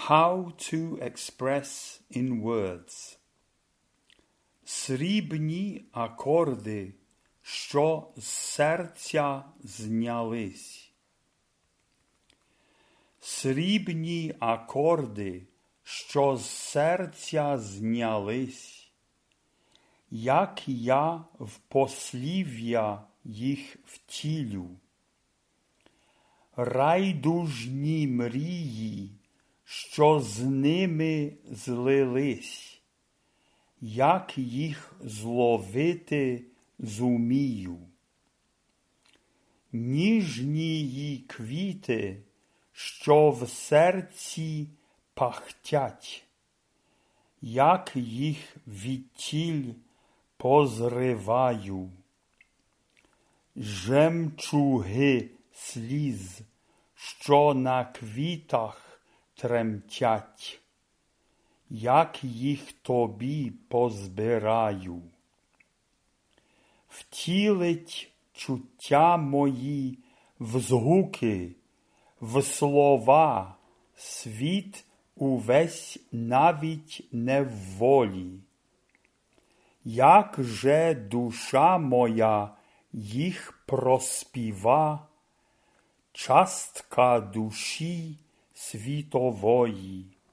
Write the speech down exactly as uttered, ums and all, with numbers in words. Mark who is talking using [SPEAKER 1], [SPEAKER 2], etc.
[SPEAKER 1] How to express in words. Срібні акорди, що з серця знялись. Срібні акорди, що з серця знялись, як я в послів'я їх втілю. Райдужні мрії, що з ними злились, як їх зловити зумію. Ніжнії квіти, що в серці пахтять, як їх відтіль позриваю. Жемчуги сліз, що на квітах тремтять, як їх тобі позбираю. Втілить чуття мої в згуки, в слова, світ увесь навіть не в волі. Як же душа моя їх проспіва, частка душі світової.